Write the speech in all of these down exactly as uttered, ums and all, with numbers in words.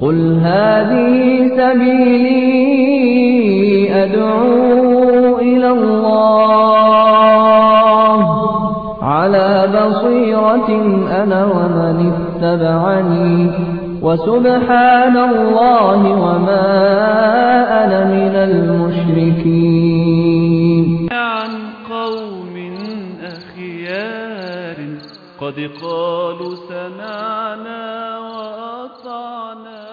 قل هذه سبيلي أدعو إلى الله على بصيرة أنا ومن اتبعني وسبحان الله وما أنا من المشركين. عن قوم أخيار قد قالوا سمعنا وأطعنا.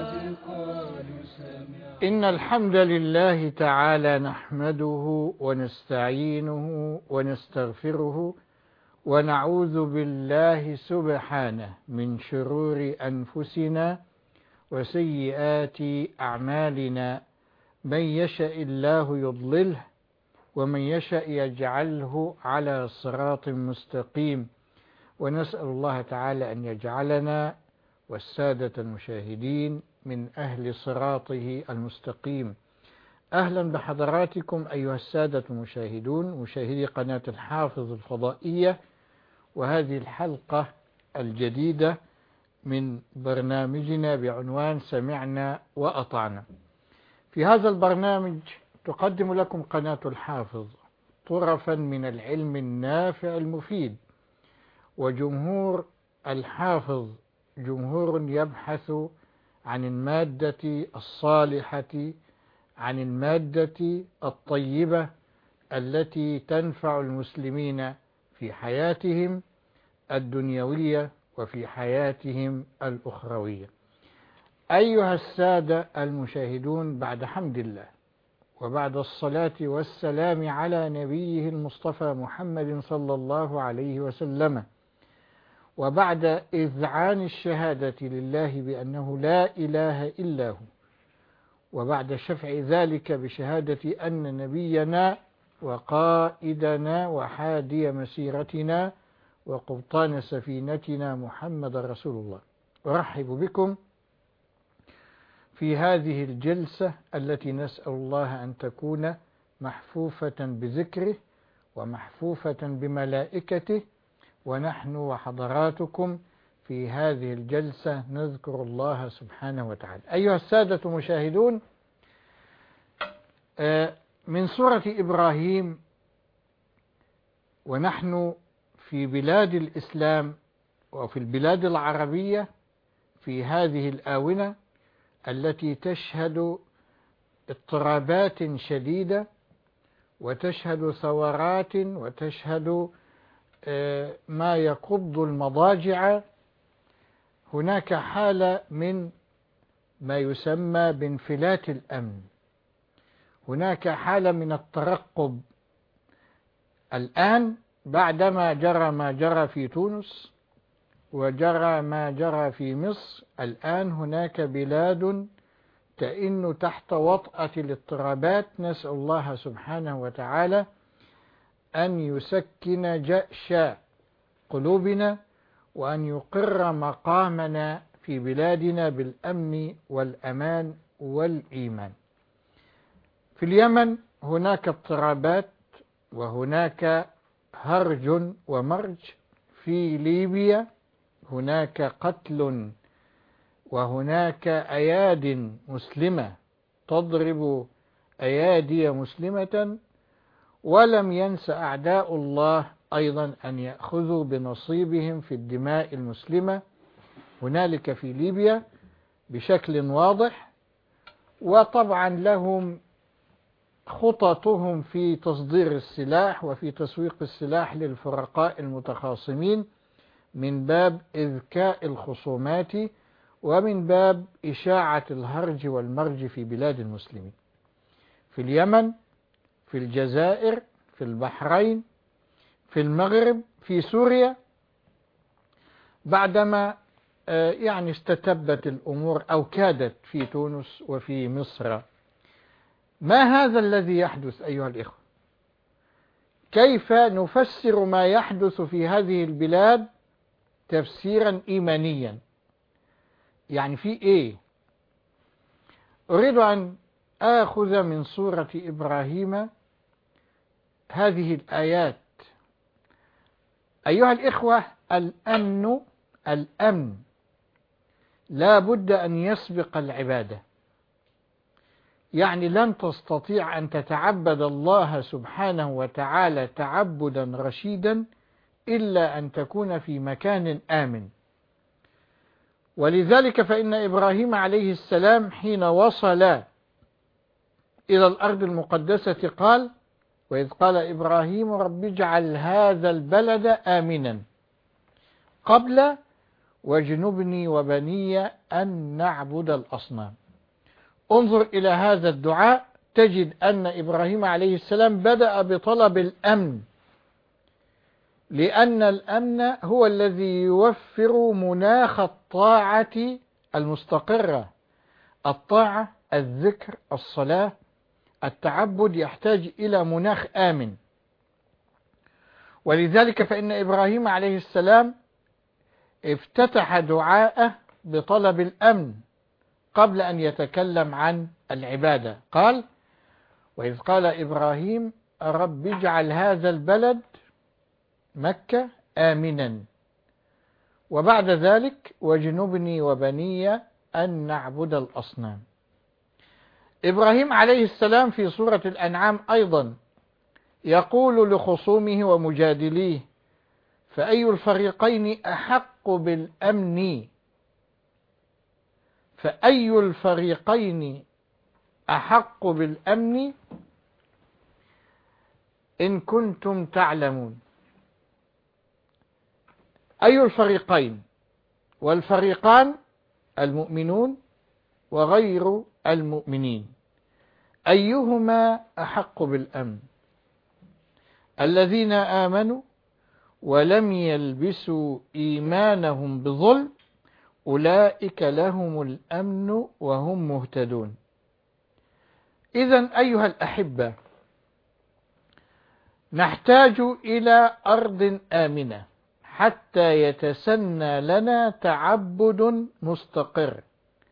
إن الحمد لله تعالى نحمده ونستعينه ونستغفره ونعوذ بالله سبحانه من شرور أنفسنا وسيئات أعمالنا، من يشاء الله يضلله ومن يشاء يجعله على صراط مستقيم. ونسأل الله تعالى أن يجعلنا والسادة المشاهدين من أهل صراطه المستقيم. أهلا بحضراتكم أيها السادة المشاهدون، مشاهدي قناة الحافظ الفضائية، وهذه الحلقة الجديدة من برنامجنا بعنوان سمعنا وأطعنا. في هذا البرنامج تقدم لكم قناة الحافظ طرفا من العلم النافع المفيد، وجمهور الحافظ جمهور يبحث عن المادة الصالحة، عن المادة الطيبة التي تنفع المسلمين في حياتهم الدنيوية وفي حياتهم الأخروية. أيها السادة المشاهدون، بعد حمد الله وبعد الصلاة والسلام على نبيه المصطفى محمد صلى الله عليه وسلم، وبعد إذعان الشهادة لله بأنه لا إله إلا هو، وبعد شفع ذلك بشهادة أن نبينا وقائدنا وحادي مسيرتنا وقبطان سفينتنا محمد رسول الله، أرحب بكم في هذه الجلسة التي نسأل الله أن تكون محفوفة بذكره ومحفوفة بملائكته، ونحن وحضراتكم في هذه الجلسة نذكر الله سبحانه وتعالى. أيها السادة المشاهدون، من سورة إبراهيم، ونحن في بلاد الإسلام وفي البلاد العربية في هذه الآونة التي تشهد اضطرابات شديدة وتشهد ثورات وتشهد ما يقض المضاجع. هناك حالة من ما يسمى بانفلات الأمن، هناك حالة من الترقب. الآن بعدما جرى ما جرى في تونس وجرى ما جرى في مصر، الآن هناك بلاد تئن تحت وطأة الاضطرابات. نسأل الله سبحانه وتعالى أن يسكن جأش قلوبنا وأن يقر مقامنا في بلادنا بالأمن والأمان والإيمان. في اليمن هناك اضطرابات وهناك هرج ومرج. في ليبيا هناك قتل وهناك أياد مسلمة تضرب أيادي مسلمة، ولم ينس أعداء الله أيضا أن يأخذوا بنصيبهم في الدماء المسلمة هنالك في ليبيا بشكل واضح. وطبعا لهم خططهم في تصدير السلاح وفي تسويق السلاح للفرقاء المتخاصمين من باب إذكاء الخصومات ومن باب إشاعة الهرج والمرج في بلاد المسلمين، في اليمن، في الجزائر، في البحرين، في المغرب، في سوريا، بعدما يعني استتبت الأمور أو كادت في تونس وفي مصر. ما هذا الذي يحدث أيها الإخوة؟ كيف نفسر ما يحدث في هذه البلاد تفسيرا إيمانيا؟ يعني في إيه؟ أريد أن آخذ من سورة إبراهيم هذه الآيات. أيها الإخوة، الأمن الأمن لا بد أن يسبق العبادة. يعني لن تستطيع أن تتعبد الله سبحانه وتعالى تعبدا رشيدا إلا أن تكون في مكان آمن. ولذلك فإن إبراهيم عليه السلام حين وصل إلى الأرض المقدسة قال: وإذ قال إبراهيم رب اجعل هذا البلد آمنا، قبل واجنبني وبني أن نعبد الأصنام. انظر إلى هذا الدعاء، تجد أن إبراهيم عليه السلام بدأ بطلب الأمن، لأن الأمن هو الذي يوفر مناخ الطاعة المستقرة. الطاعة، الذكر، الصلاة، التعبد يحتاج إلى مناخ آمن. ولذلك فإن إبراهيم عليه السلام افتتح دعاءه بطلب الأمن قبل أن يتكلم عن العبادة. قال: وإذ قال إبراهيم رب اجعل هذا البلد مكة آمنا، وبعد ذلك واجنبني وبني أن نعبد الأصنام. إبراهيم عليه السلام في سورة الأنعام أيضا يقول لخصومه ومجادليه: فأي الفريقين أحق بالأمن فأي الفريقين أحق بالأمن إن كنتم تعلمون. أي الفريقين، والفريقان المؤمنون وغير المؤمنين، أيهما أحق بالأمن؟ الذين آمنوا ولم يلبسوا إيمانهم بظلم أولئك لهم الأمن وهم مهتدون. إذن أيها الأحبة، نحتاج إلى أرض آمنة حتى يتسنى لنا تعبد مستقر،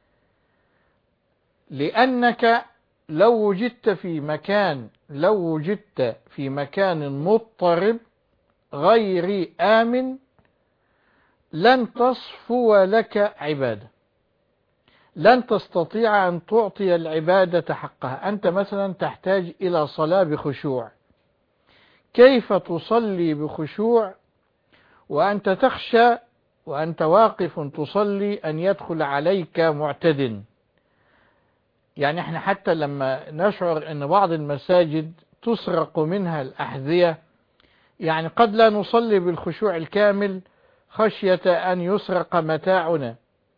لأنك لو وجدت في مكان لو وجدت في مكان مضطرب غير آمن لن تصفو لك عبادة، لن تستطيع أن تعطي العبادة حقها. أنت مثلا تحتاج إلى صلاة بخشوع، كيف تصلي بخشوع وأنت تخشى وأنت واقف تصلي أن يدخل عليك معتد؟ يعني احنا حتى لما نشعر أن بعض المساجد تسرق منها الأحذية، يعني قد لا نصلي بالخشوع الكامل خشية أن يسرق متاعنا.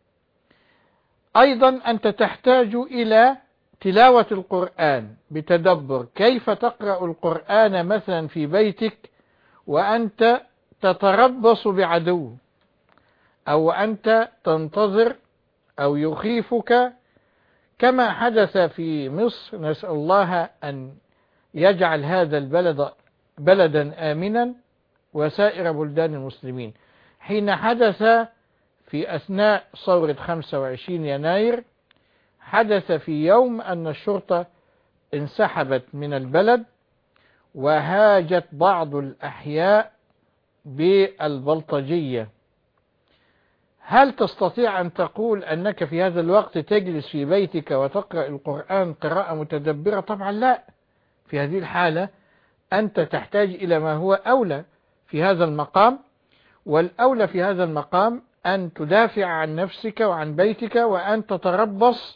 أيضا أنت تحتاج إلى تلاوة القرآن بتدبر. كيف تقرأ القرآن مثلا في بيتك وأنت تتربص بعدو، أو أنت تنتظر أو يخيفك كما حدث في مصر؟ نسأل الله أن يجعل هذا البلد بلدا آمنا وسائر بلدان المسلمين. حين حدث في أثناء ثورة خمسة وعشرين يناير، حدث في يوم أن الشرطة انسحبت من البلد وهاجت بعض الأحياء بالبلطجية. هل تستطيع أن تقول أنك في هذا الوقت تجلس في بيتك وتقرأ القرآن قراءة متدبرة؟ طبعا لا. في هذه الحالة أنت تحتاج إلى ما هو أولى في هذا المقام، والأولى في هذا المقام أن تدافع عن نفسك وعن بيتك وأن تتربص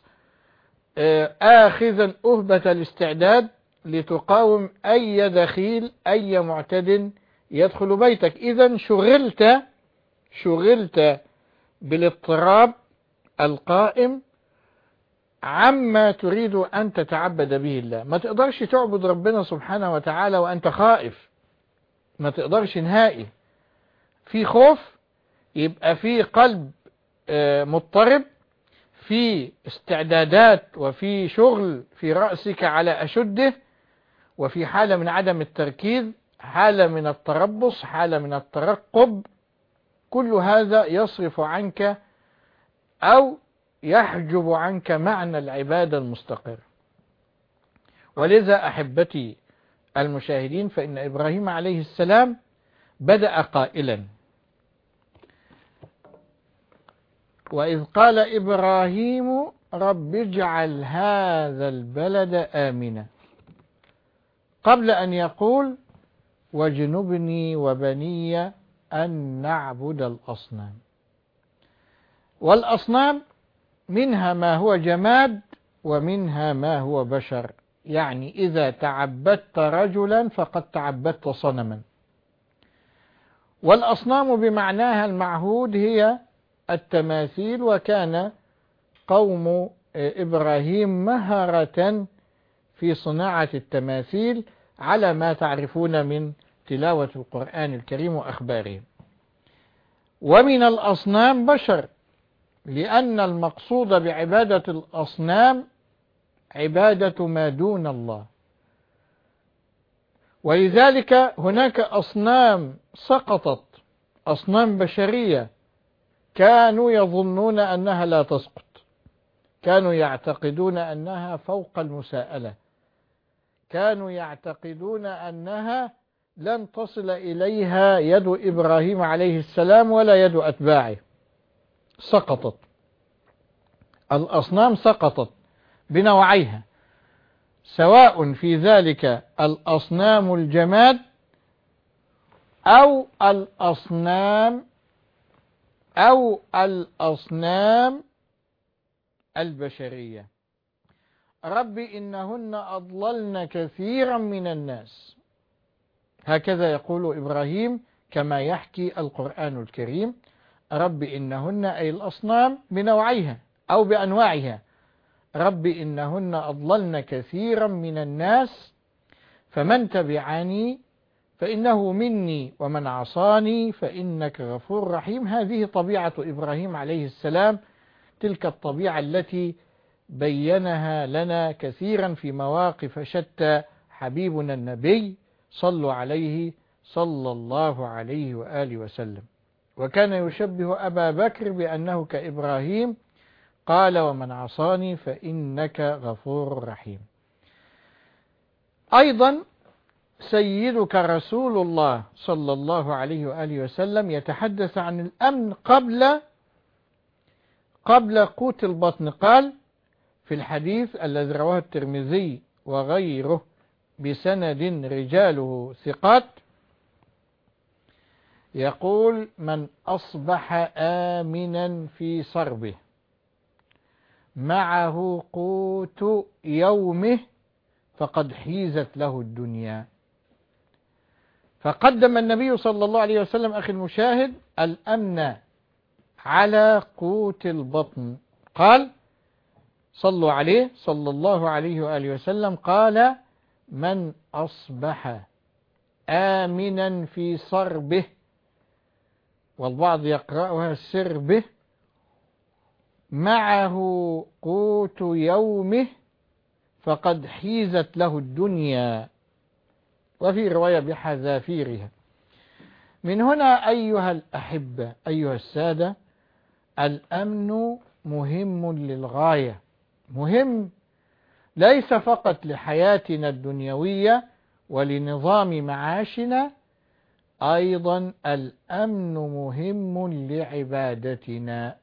آخذا أهبة الاستعداد لتقاوم أي دخيل، أي معتد يدخل بيتك. إذن شغلت شغلت بالاضطراب القائم عما تريد أن تتعبد به الله. ما تقدرش تعبد ربنا سبحانه وتعالى وأنت خائف، ما تقدرش نهائي. في خوف يبقى في قلب مضطرب، في استعدادات وفي شغل في رأسك على أشده، وفي حالة من عدم التركيز، حالة من التربص، حالة من الترقب. كل هذا يصرف عنك أو يحجب عنك معنى العبادة المستقر. ولذا أحبتي المشاهدين، فإن إبراهيم عليه السلام بدأ قائلا: وإذ قال إبراهيم رب اجعل هذا البلد آمنا، قبل أن يقول واجنبني وبني أن نعبد الأصنام. والأصنام منها ما هو جماد ومنها ما هو بشر، يعني إذا تعبدت رجلا فقد تعبدت صنما. والأصنام بمعناها المعهود هي التماثيل، وكان قوم إبراهيم مهرة في صناعة التماثيل على ما تعرفون من تلاوة القرآن الكريم وأخبارهم. ومن الأصنام بشر، لأن المقصود بعبادة الأصنام عبادة ما دون الله، ولذلك هناك أصنام سقطت، أصنام بشرية كانوا يظنون أنها لا تسقط، كانوا يعتقدون أنها فوق المساءلة، كانوا يعتقدون أنها لن تصل إليها يد إبراهيم عليه السلام ولا يد أتباعه. سقطت الأصنام، سقطت بنوعيها، سواء في ذلك الأصنام الجماد أو الأصنام أو الأصنام البشرية. رب إنهن أضللن كثيرا من الناس، هكذا يقول إبراهيم كما يحكي القرآن الكريم. رب إنهن أي الأصنام بنوعيها أو بأنواعها، رب إنهن أضللن كثيرا من الناس فمن تبعني فإنه مني ومن عصاني فإنك غفور رحيم. هذه طبيعة إبراهيم عليه السلام، تلك الطبيعة التي بينها لنا كثيرا في مواقف شتى حبيبنا النبي صلوا عليه صلى الله عليه وآله وسلم. وكان يشبه أبا بكر بأنه كإبراهيم، قال ومن عصاني فإنك غفور رحيم. أيضا سيدك رسول الله صلى الله عليه وآله وسلم يتحدث عن الأمن قبل قبل قوت البطن. قال في الحديث الذي رواه الترمذي وغيره بسند رجاله ثقات، يقول من أصبح آمنا في صربه معه قوت يومه فقد حيزت له الدنيا. فقدم النبي صلى الله عليه وسلم أخي المشاهد الأمن على قوت البطن. قال صلوا عليه صلى الله عليه وآله وسلم، قال من أصبح آمنا في صربه، والبعض يقرأها سربه، معه قوت يومه فقد حيزت له الدنيا، وفي رواية بحذافيرها. من هنا أيها الأحبة أيها السادة، الأمن مهم للغاية، مهم ليس فقط لحياتنا الدنيوية ولنظام معاشنا، أيضا الأمن مهم لعبادتنا.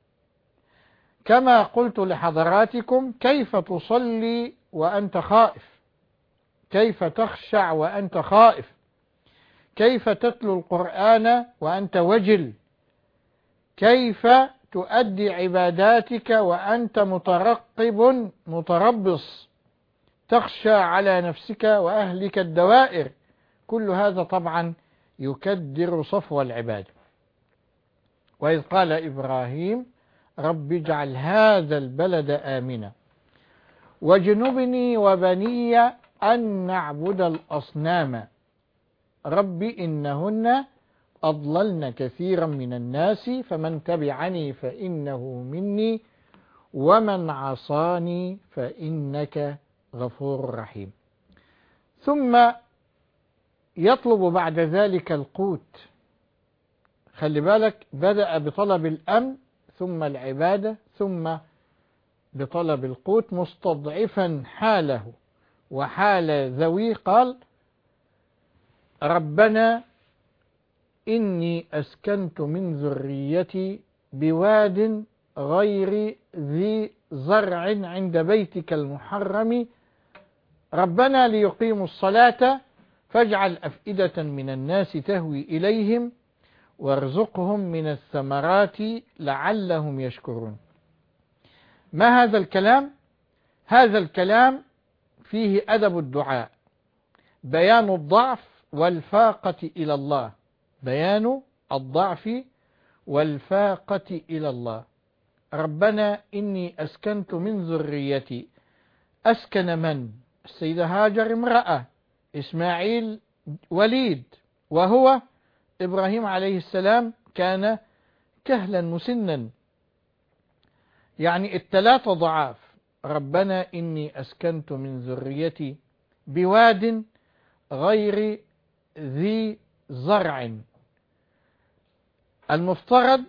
كما قلت لحضراتكم، كيف تصلي وأنت خائف؟ كيف تخشع وأنت خائف؟ كيف تتلو القرآن وأنت وجل؟ كيف تؤدي عباداتك وأنت مترقب متربص، تخشى على نفسك وأهلك الدوائر؟ كل هذا طبعا يكدر صفو العبادة. وإذ قال إبراهيم رب اجعل هذا البلد آمنا واجنبني وبني أن نعبد الأصنام رب إنهن أضللن كثيرا من الناس فمن تبعني فإنه مني ومن عصاني فإنك غفور رحيم. ثم يطلب بعد ذلك القوت. خلي بالك، بدأ بطلب الأمن ثم العبادة ثم بطلب القوت، مستضعفا حاله وحال ذوي. قال ربنا إني أسكنت من ذريتي بواد غير ذي زرع عند بيتك المحرم ربنا ليقيموا الصلاة فاجعل أفئدة من الناس تهوي إليهم وارزقهم من الثمرات لعلهم يشكرون. ما هذا الكلام؟ هذا الكلام فيه أدب الدعاء، بيان الضعف والفاقة إلى الله، بيان الضعف والفاقة إلى الله. ربنا إني أسكنت من ذريتي، أسكن من؟ السيدة هاجر امرأة، إسماعيل وليد، وهو إبراهيم عليه السلام كان كهلا مسنا، يعني الثلاثة ضعاف. ربنا إني أسكنت من ذريتي بواد غير ذي زرع. المفترض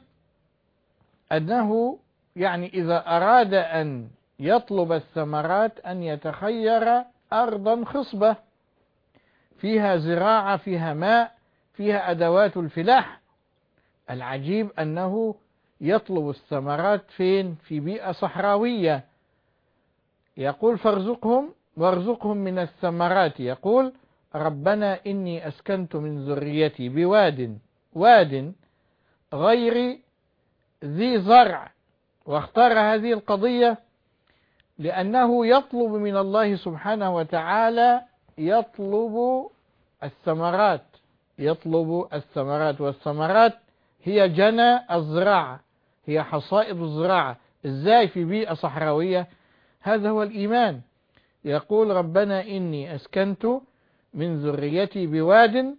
أنه يعني إذا أراد أن يطلب الثمرات أن يتخير أرضا خصبة فيها زراعة، فيها ماء، فيها أدوات الفلاح. العجيب أنه يطلب الثمرات فين؟ في بيئة صحراوية. يقول فارزقهم وارزقهم من الثمرات، يقول ربنا إني أسكنت من ذريتي بواد واد غير ذي زرع. واختار هذه القضية لأنه يطلب من الله سبحانه وتعالى، يطلب الثمرات، يطلب الثمرات، والثمرات هي جنى الزراعة، هي حصائد الزراعة. إزاي في بيئة صحراوية؟ هذا هو الإيمان. يقول ربنا إني أسكنت من ذريتي بواد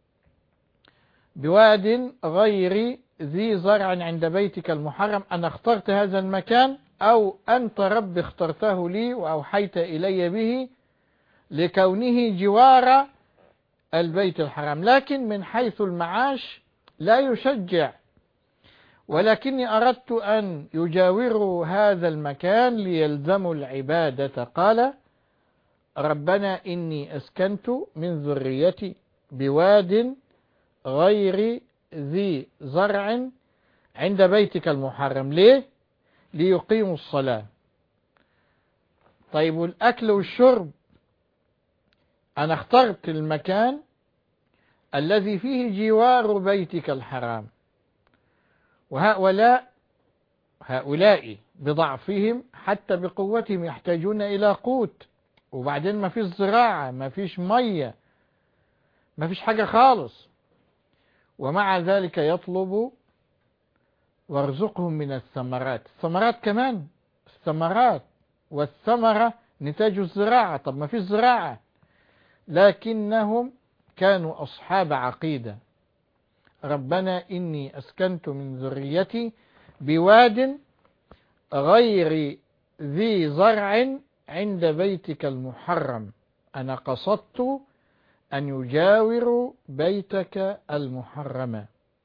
بواد غير ذي زرع عند بيتك المحرم. أنا اخترت هذا المكان، أو أنت رب اخترته لي وأوحيت إلي به لكونه جوار البيت الحرام، لكن من حيث المعاش لا يشجع، ولكني أردت أن يجاوروا هذا المكان ليلزموا العبادة. قال ربنا إني أسكنت من ذريتي بواد غير ذي زرع عند بيتك المحرم. ليه؟ ليقيموا الصلاة. طيب والأكل والشرب؟ أنا اخترت المكان الذي فيه جوار بيتك الحرام، وهؤلاء هؤلاء بضعفهم حتى بقوتهم يحتاجون إلى قوت، وبعدين ما فيش زراعة، ما فيش مية، ما فيش حاجة خالص، ومع ذلك يطلب وارزقهم من الثمرات. الثمرات كمان، الثمرات والثمرة نتاج الزراعة. طب ما فيش زراعة، لكنهم كانوا أصحاب عقيدة. ربنا إني أسكنت من ذريتي بواد غير ذي زرع عند بيتك المحرم. أنا قصدت أن يجاوروا بيتك المحرم.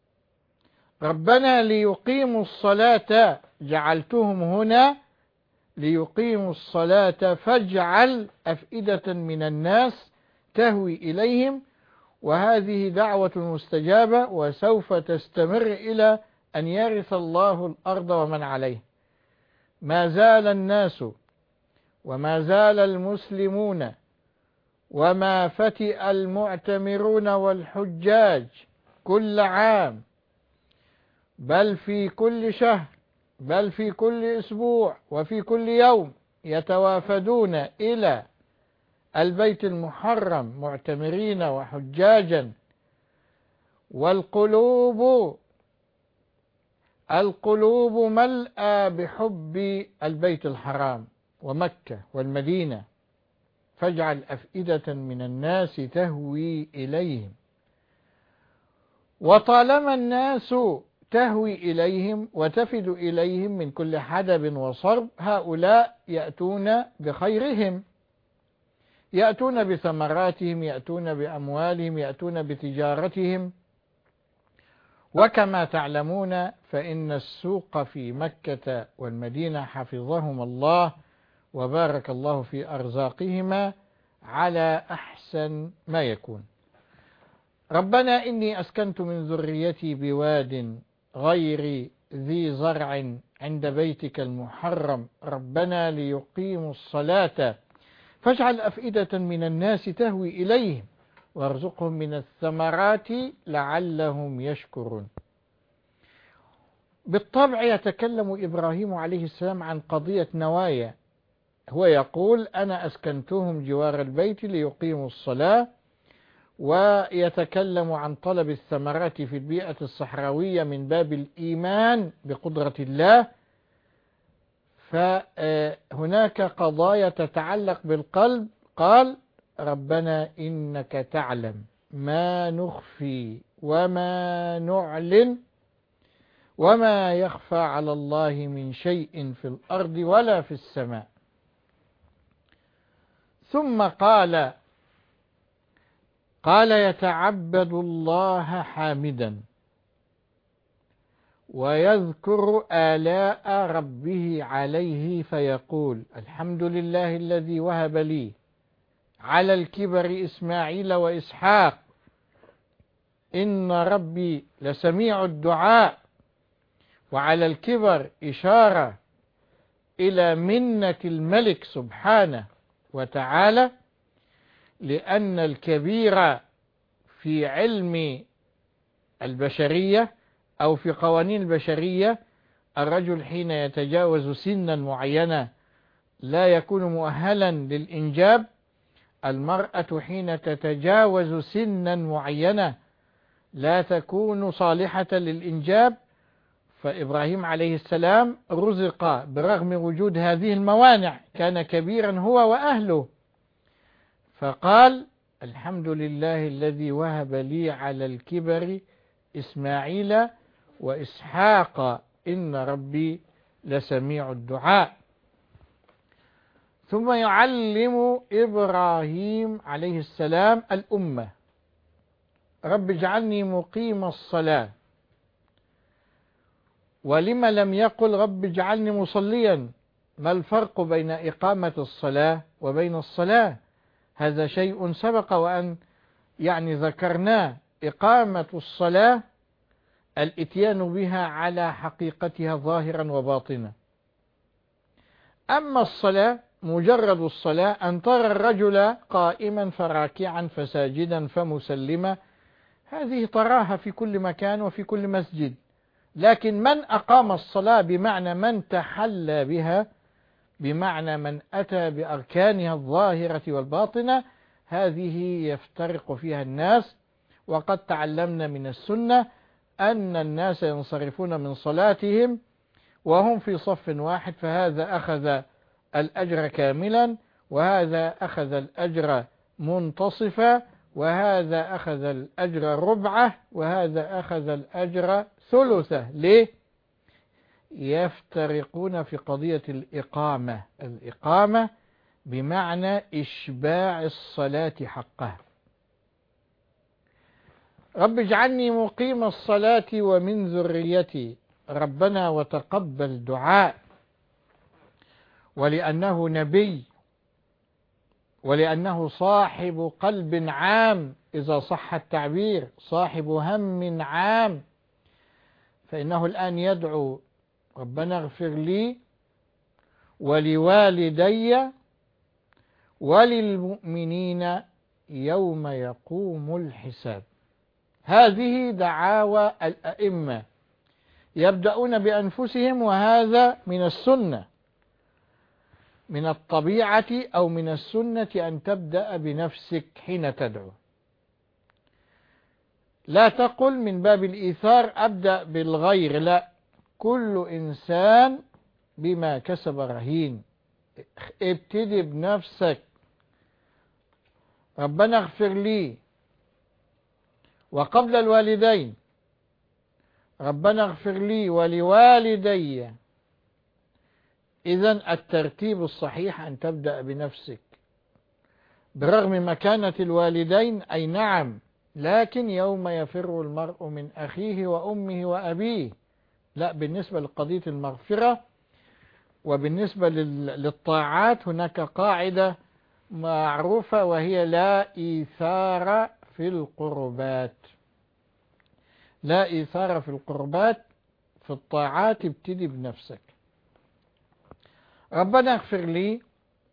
ربنا ليقيموا الصلاة، جعلتهم هنا ليقيموا الصلاة فاجعل أفئدة من الناس تهوي إليهم. وهذه دعوة مستجابة وسوف تستمر إلى أن يرث الله الأرض ومن عليه. ما زال الناس وما زال المسلمون وما فتئ المعتمرون والحجاج كل عام، بل في كل شهر، بل في كل أسبوع، وفي كل يوم يتوافدون إلى البيت المحرم معتمرين وحجاجا، والقلوب القلوب ملأى بحب البيت الحرام ومكة والمدينة. فاجعل أفئدة من الناس تهوي إليهم. وطالما الناس تهوي إليهم وتفد إليهم من كل حدب وصرب، هؤلاء يأتون بخيرهم، يأتون بثمراتهم، يأتون بأموالهم، يأتون بتجارتهم. وكما تعلمون فإن السوق في مكة والمدينة حفظهم الله وبارك الله في أرزاقهما على أحسن ما يكون. ربنا إني أسكنت من ذريتي بواد غير ذي زرع عند بيتك المحرم ربنا ليقيموا الصلاة فاجعل أفئدة من الناس تهوي إليهم وارزقهم من الثمرات لعلهم يشكرون. بالطبع يتكلم إبراهيم عليه السلام عن قضية نوايا، هو يقول أنا أسكنتهم جوار البيت ليقيموا الصلاة، ويتكلم عن طلب الثمرات في البيئة الصحراوية من باب الإيمان بقدرة الله. فهناك قضايا تتعلق بالقلب، قال ربنا إنك تعلم ما نخفي وما نعلن وما يخفى على الله من شيء في الأرض ولا في السماء. ثم قال قال يتعبد الله حامدا ويذكر آلاء ربه عليه فيقول الحمد لله الذي وهب لي على الكبر إسماعيل وإسحاق إن ربي لسميع الدعاء. وعلى الكبر إشارة إلى منة الملك سبحانه وتعالى، لأن الكبير في علم البشرية أو في قوانين البشرية الرجل حين يتجاوز سنا معينة لا يكون مؤهلا للإنجاب، المرأة حين تتجاوز سنا معينة لا تكون صالحة للإنجاب. فإبراهيم عليه السلام رزق برغم وجود هذه الموانع، كان كبيرا هو وأهله، فقال الحمد لله الذي وهب لي على الكبر إسماعيل وإسحاق إن ربي لسميع الدعاء. ثم يعلم إبراهيم عليه السلام الأمة رب اجعلني مقيم الصلاة. ولم لم يقل رب اجعلني مصليا؟ ما الفرق بين إقامة الصلاة وبين الصلاة؟ هذا شيء سبق وأن يعني ذكرناه. إقامة الصلاة الإتيان بها على حقيقتها ظاهرا وباطنا. أما الصلاة مجرد الصلاة أن ترى الرجل قائما فراكعا فساجدا فمسلما، هذه تراها في كل مكان وفي كل مسجد. لكن من أقام الصلاة بمعنى من تحلى بها، بمعنى من أتى بأركانها الظاهرة والباطنة، هذه يفترق فيها الناس. وقد تعلمنا من السنة أن الناس ينصرفون من صلاتهم وهم في صف واحد، فهذا أخذ الأجر كاملا وهذا أخذ الأجر منتصفا وهذا أخذ الأجر ربعه وهذا أخذ الأجر ثلثه. ليه؟ يفترقون في قضية الإقامة. الإقامة بمعنى إشباع الصلاة حقها. رب اجعلني مقيم الصلاة ومن ذريتي ربنا وتقبل دعاء. ولأنه نبي ولأنه صاحب قلب عام، إذا صح التعبير صاحب هم عام، فإنه الآن يدعو ربنا اغفر لي ولوالدي وللمؤمنين يوم يقوم الحساب. هذه دعاوى الأئمة يبدأون بأنفسهم، وهذا من السنة، من الطبيعة أو من السنة أن تبدأ بنفسك حين تدعو. لا تقل من باب الإيثار أبدأ بالغير، لا، كل إنسان بما كسب رهين. ابتدي بنفسك. ربنا اغفر لي، وقبل الوالدين ربنا اغفر لي ولوالدي. إذن الترتيب الصحيح أن تبدأ بنفسك، برغم مكانة الوالدين، أي نعم، لكن يوم يفر المرء من أخيه وأمه وأبيه. لا، بالنسبة لقضية المغفرة وبالنسبة للطاعات هناك قاعدة معروفة، وهي لا إيثار في القربات. لا إيثار في القربات، في الطاعات ابتدي بنفسك. ربنا اغفر لي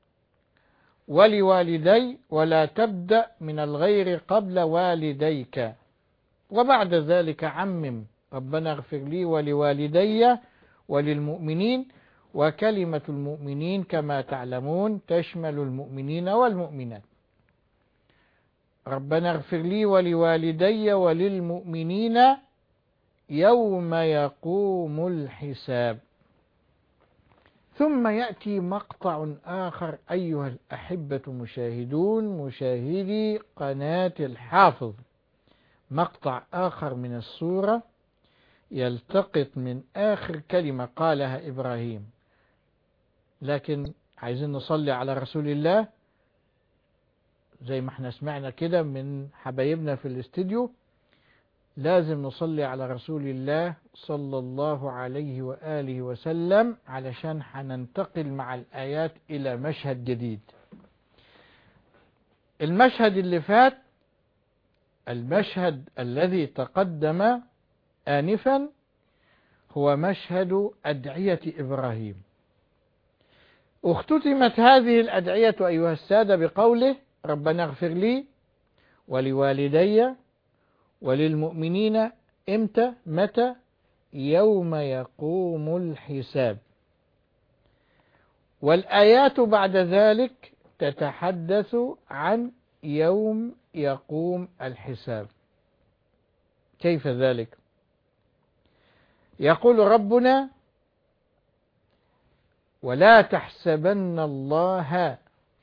ولوالدي ولا تبدأ من الغير قبل والديك، وبعد ذلك عمم ربنا اغفر لي ولوالدي وللمؤمنين، وكلمة المؤمنين كما تعلمون تشمل المؤمنين والمؤمنات. ربنا اغفر لي ولوالدي وللمؤمنين يوم يقوم الحساب. ثم يأتي مقطع آخر أيها الأحبة مشاهدون مشاهدي قناة الحافظ، مقطع آخر من السورة يلتقط من آخر كلمة قالها إبراهيم. لكن عايزين نصلي على رسول الله زي ما احنا سمعنا كده من حبايبنا في الاستديو، لازم نصلي على رسول الله صلى الله عليه وآله وسلم علشان هننتقل مع الآيات إلى مشهد جديد. المشهد اللي فات، المشهد الذي تقدم آنفا، هو مشهد أدعية إبراهيم. اختتمت هذه الأدعية أيها السادة بقوله ربنا اغفر لي ولوالدي وللمؤمنين امتى؟ متى؟ يوم يقوم الحساب. والآيات بعد ذلك تتحدث عن يوم يقوم الحساب. كيف ذلك؟ يقول ربنا ولا تحسبن الله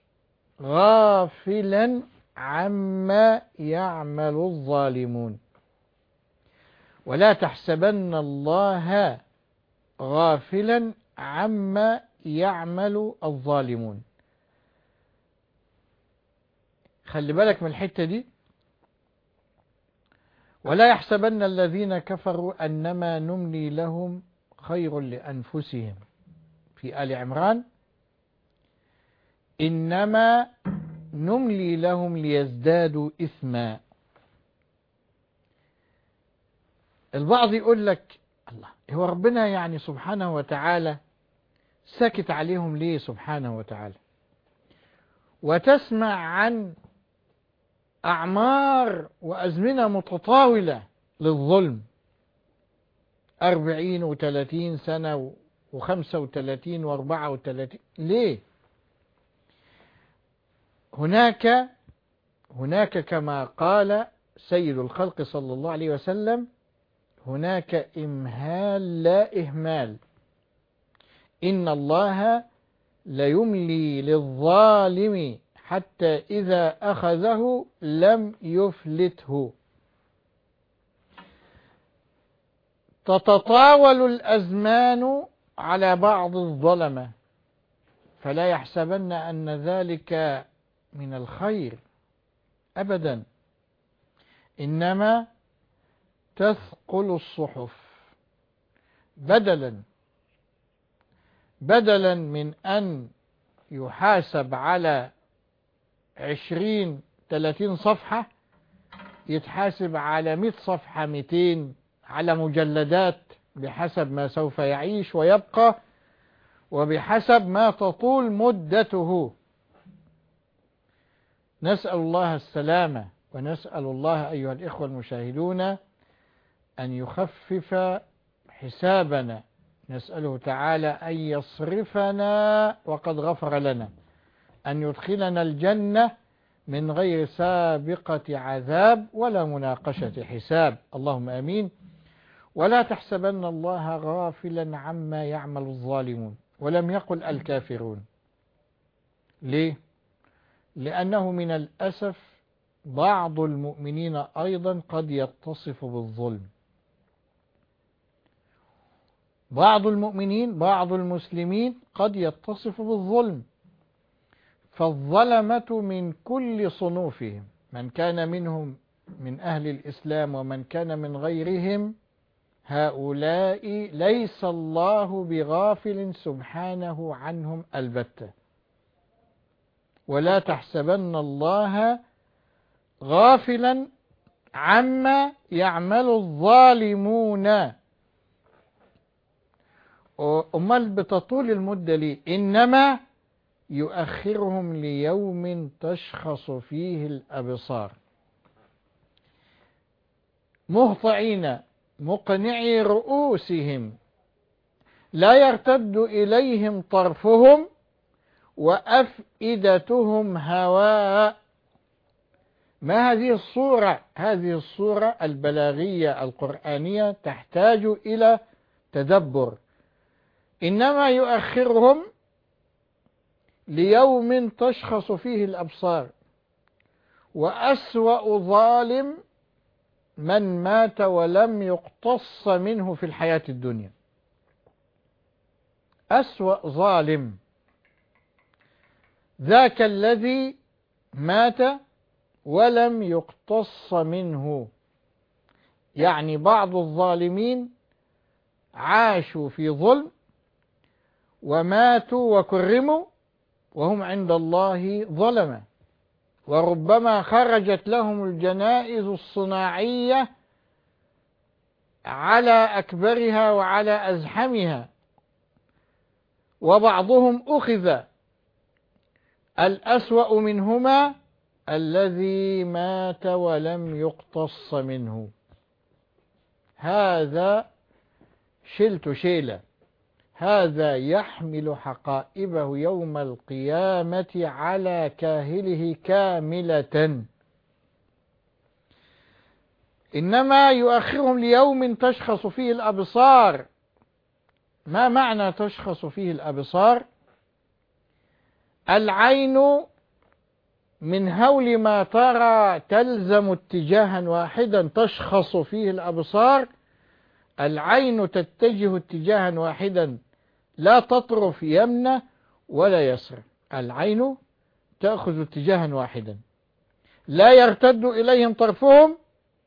غافلا عما يعمل الظالمون. ولا تحسبن الله غافلا عما يعمل الظالمون. خلي بالك من الحتة دي. ولا يحسبن الذين كفروا أنما نملي لهم خير لأنفسهم في آل عمران، إنما نملي لهم ليزدادوا إثما. البعض يقول لك الله، هو ربنا يعني سبحانه وتعالى سكت عليهم ليه سبحانه وتعالى؟ وتسمع عن أعمار وأزمنة متطاولة للظلم، أربعين وثلاثين سنة وخمسة وثلاثين وأربعة وثلاثين. ليه؟ هناك هناك كما قال سيد الخلق صلى الله عليه وسلم هناك إمهال لا إهمال. إن الله ليملي للظالم حتى إذا أخذه لم يفلته. تتطاول الأزمان على بعض الظلمة، فلا يحسبن أن ذلك من الخير أبدا، إنما تثقل الصحف. بدلا بدلا من أن يحاسب على عشرين ثلاثين صفحة، يتحاسب على مئة صفحة مئتين، على مجلدات بحسب ما سوف يعيش ويبقى وبحسب ما تطول مدته. نسأل الله السلامة، ونسأل الله أيها الإخوة المشاهدون أن يخفف حسابنا. نسأله تعالى أن يصرفنا وقد غفر لنا، أن يدخلنا الجنة من غير سابقة عذاب ولا مناقشة حساب، اللهم آمين. ولا تحسبن الله غافلا عما يعمل الظالمون، ولم يقل الكافرون. ليه؟ لأنه من الأسف بعض المؤمنين أيضا قد يتصف بالظلم. بعض المؤمنين بعض المسلمين قد يتصف بالظلم، فالظلمة من كل صنوفهم، من كان منهم من أهل الإسلام ومن كان من غيرهم، هؤلاء ليس الله بغافل سبحانه عنهم البتة. ولا تحسبن الله غافلا عما يعمل الظالمون. أمال بتطول المدة ليه؟ إنما يؤخرهم ليوم تشخص فيه الأبصار مهطعين مقنعي رؤوسهم لا يرتد إليهم طرفهم وأفئدتهم هواء. ما هذه الصورة؟ هذه الصورة البلاغية القرآنية تحتاج إلى تدبر. إنما يؤخرهم ليوم تشخص فيه الأبصار، وأسوأ ظالم من مات ولم يقتص منه في الحياة الدنيا. أسوأ ظالم ذاك الذي مات ولم يقتص منه. يعني بعض الظالمين عاشوا في ظلم وماتوا وكرموا وهم عند الله ظلمة، وربما خرجت لهم الجنائز الصناعية على أكبرها وعلى أزحمها، وبعضهم أخذ. الأسوأ منهما الذي مات ولم يقتص منه، هذا شلت شيلة، هذا يحمل حقائبه يوم القيامة على كاهله كاملة. إنما يؤخرهم ليوم تشخص فيه الأبصار. ما معنى تشخص فيه الأبصار؟ العين من هول ما ترى تلزم اتجاها واحدا تشخص فيه الأبصار. العين تتجه اتجاها واحدا لا تطرف يمنى ولا يسرى، العين تأخذ اتجاها واحدا لا يرتد إليهم طرفهم.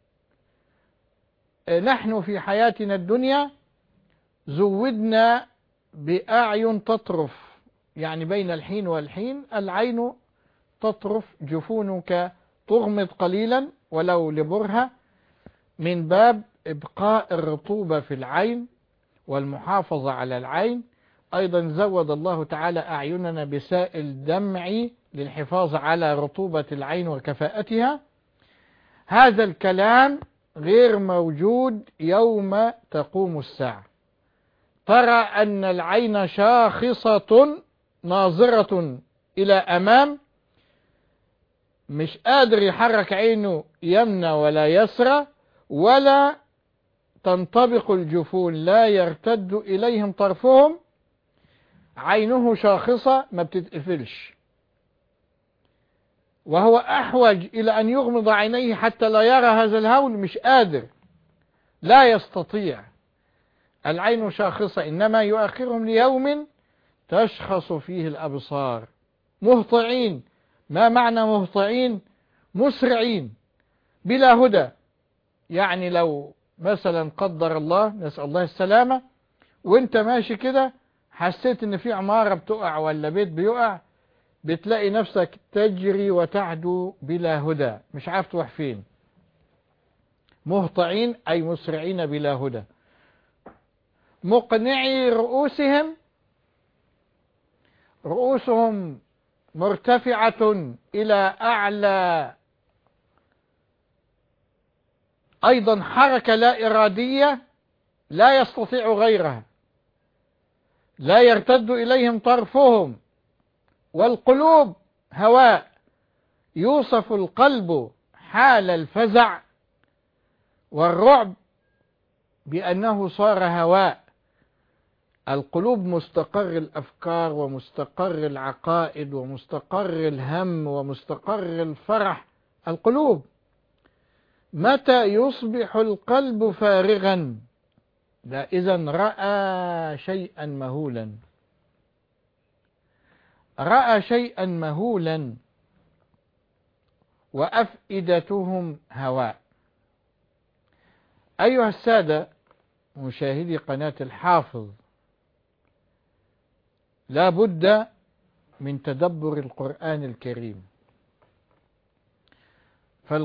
نحن في حياتنا الدنيا زودنا بأعين تطرف، يعني بين الحين والحين العين تطرف، جفونك تغمض قليلا ولو لبرهة من باب إبقاء الرطوبة في العين والمحافظة على العين. أيضا زود الله تعالى أعيننا بسائل دمعي للحفاظ على رطوبة العين وكفاءتها. هذا الكلام غير موجود يوم تقوم الساعة. ترى أن العين شاخصة ناظرة إلى أمام، مش قادر يحرك عينه يمنى ولا يسرى، ولا تنطبق الجفون، لا يرتد إليهم طرفهم. عينه شاخصة ما بتتقفلش، وهو أحوج إلى أن يغمض عينيه حتى لا يرى هذا الهول، مش قادر، لا يستطيع. العين شاخصة. إنما يؤخرهم ليوم تشخص فيه الأبصار مهطعين. ما معنى مهطعين؟ مسرعين بلا هدى. يعني لو مثلا قدر الله، نسأل الله السلامة، وانت ماشي كده حسيت ان في عمارة بتقع ولا بيت بيقع، بتلاقي نفسك تجري وتعدو بلا هدى، مش عارف تروح فين. مهطعين أي مسرعين بلا هدى. مقنعي رؤوسهم، رؤوسهم مرتفعة إلى أعلى. أيضا حركة لا إرادية لا يستطيع غيرها، لا يرتد إليهم طرفهم. والقلوب هواء. يوصف القلب حال الفزع والرعب بأنه صار هواء. القلوب مستقر الأفكار ومستقر العقائد ومستقر الهم ومستقر الفرح. القلوب متى يصبح القلب فارغا؟ لا، إذن رأى شيئا مهولا، رأى شيئا مهولا. وأفئدتهم هواء. أيها السادة مشاهدي قناة الحافظ، لا بد من تدبر القرآن الكريم.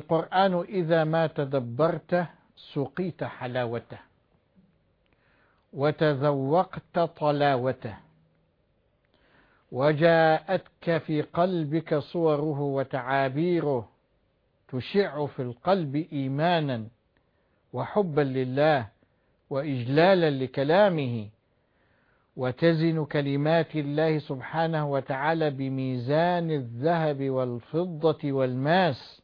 فالقرآن إذا ما تدبرته سقيت حلاوته، وتذوقت طلاوته، وجاءتك في قلبك صوره وتعابيره تشع في القلب إيمانا وحبا لله وإجلالا لكلامه، وتزن كلمات الله سبحانه وتعالى بميزان الذهب والفضة والماس.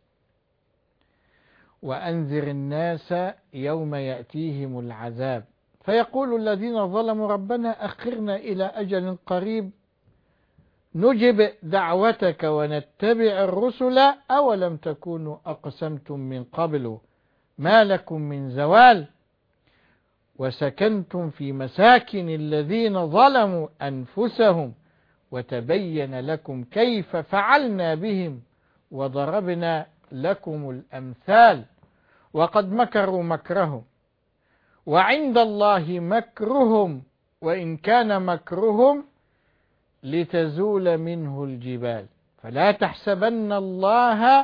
وأنذر الناس يوم يأتيهم العذاب فيقول الذين ظلموا ربنا أخرنا إلى أجل قريب نجب دعوتك ونتبع الرسل أولم تكونوا أقسمتم من قبل ما لكم من زوال وسكنتم في مساكن الذين ظلموا أنفسهم وتبين لكم كيف فعلنا بهم وضربنا لكم الأمثال وقد مكروا مكرهم وعند الله مكرهم وإن كان مكرهم لتزول منه الجبال فلا تحسبن الله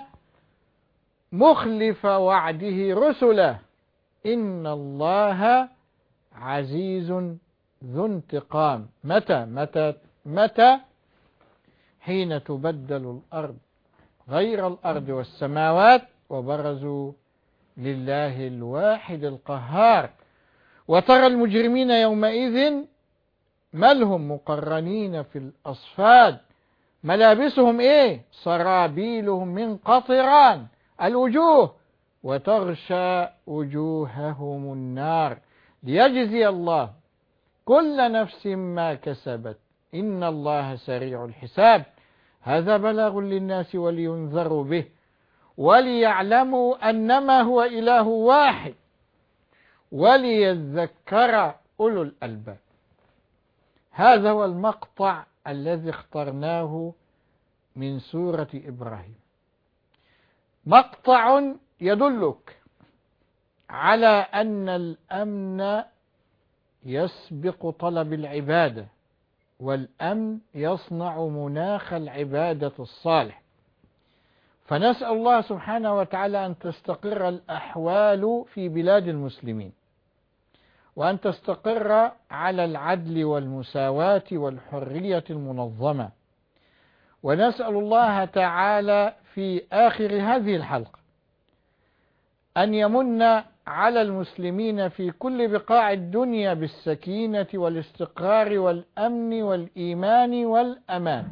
مخلف وعده رسله إن الله عزيز ذو انتقام. متى متى متى حين تبدل الأرض غير الأرض والسماوات وبرزوا لله الواحد القهار وترى المجرمين يومئذ ما لهم مقرنين في الأصفاد ملابسهم إيه سرابيلهم من قطران الوجوه وتغشى وجوههم النار ليجزي الله كل نفس ما كسبت إن الله سريع الحساب. هذا بلاغ للناس ولينذروا به وليعلموا أنما هو إله واحد وليذكر أولو الألباب. هذا هو المقطع الذي اخترناه من سورة إبراهيم، مقطع يدلك على أن الأمن يسبق طلب العبادة والأمن يصنع مناخ العبادة الصالح. فنسأل الله سبحانه وتعالى أن تستقر الأحوال في بلاد المسلمين وأن تستقر على العدل والمساواة والحرية المنظمة. ونسأل الله تعالى في آخر هذه الحلقة أن يمن على المسلمين في كل بقاع الدنيا بالسكينة والاستقرار والأمن والإيمان والأمان.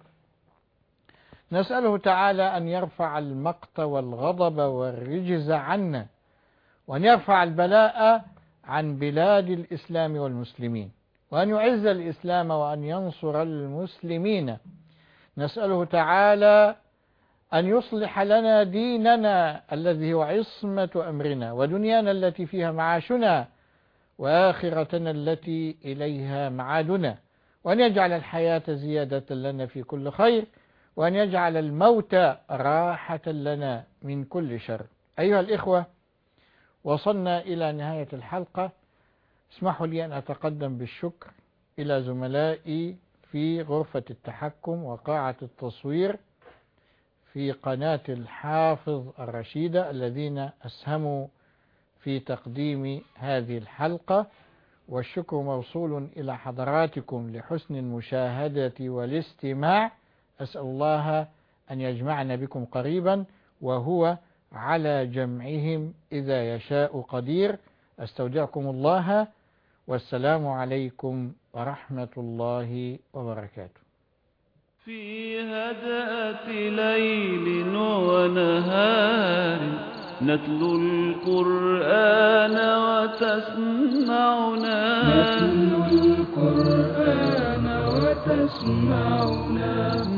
نسأله تعالى أن يرفع المقت والغضب والرجز عنا وأن يرفع البلاء عن بلاد الإسلام والمسلمين وأن يعز الإسلام وأن ينصر المسلمين. نسأله تعالى أن يصلح لنا ديننا الذي هو عصمة أمرنا ودنيانا التي فيها معاشنا وآخرتنا التي إليها معادنا وأن يجعل الحياة زيادة لنا في كل خير وأن يجعل الموت راحة لنا من كل شر. أيها الإخوة، وصلنا إلى نهاية الحلقة. اسمحوا لي أن أتقدم بالشكر إلى زملائي في غرفة التحكم وقاعة التصوير في قناة الحافظ الرشيدة الذين أسهموا في تقديم هذه الحلقة، والشكر موصول إلى حضراتكم لحسن المشاهدة والاستماع. أسأل الله أن يجمعنا بكم قريبا وهو على جمعهم إذا يشاء قدير. أستودعكم الله والسلام عليكم ورحمة الله وبركاته. في هدأة ليل ونهار نتلو القرآن وتسمعنا نتلو القرآن وتسمعنا